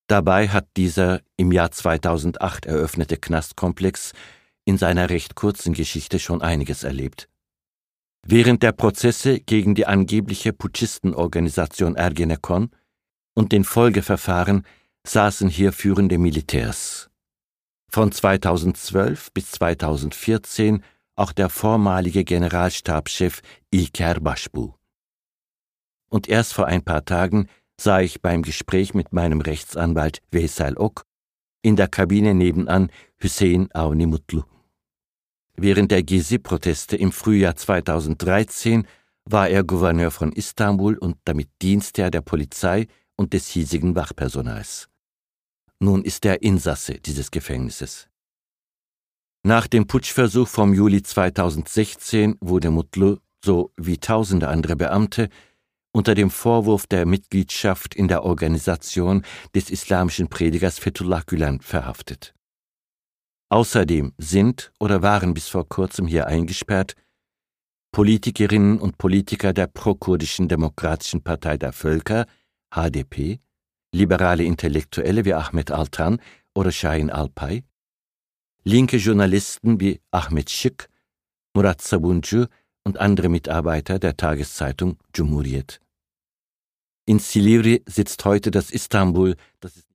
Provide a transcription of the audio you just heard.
Dabei hat dieser im Jahr 2008 eröffnete Knastkomplex in seiner recht kurzen Geschichte schon einiges erlebt. Während der Prozesse gegen die angebliche Putschistenorganisation Ergenekon und den Folgeverfahren saßen hier führende Militärs. Von 2012 bis 2014 auch der vormalige Generalstabschef İlker Başbuğ. Und erst vor ein paar Tagen sah ich beim Gespräch mit meinem Rechtsanwalt Veysel Ok in der Kabine nebenan Hüseyin Avni Mutlu. Während der Gezi-Proteste im Frühjahr 2013 war er Gouverneur von Istanbul und damit Dienstherr der Polizei und des hiesigen Wachpersonals. Nun ist er Insasse dieses Gefängnisses. Nach dem Putschversuch vom Juli 2016 wurde Mutlu, so wie tausende andere Beamte, unter dem Vorwurf der Mitgliedschaft in der Organisation des islamischen Predigers Fethullah Gülen verhaftet. Außerdem sind oder waren bis vor kurzem hier eingesperrt Politikerinnen und Politiker der prokurdischen Demokratischen Partei der Völker, HDP, liberale Intellektuelle wie Ahmet Altan oder Şahin Alpay, linke Journalisten wie Ahmet Şık, Murat Sabuncu und andere Mitarbeiter der Tageszeitung Cumhuriyet. In Silivri sitzt heute das Istanbul, das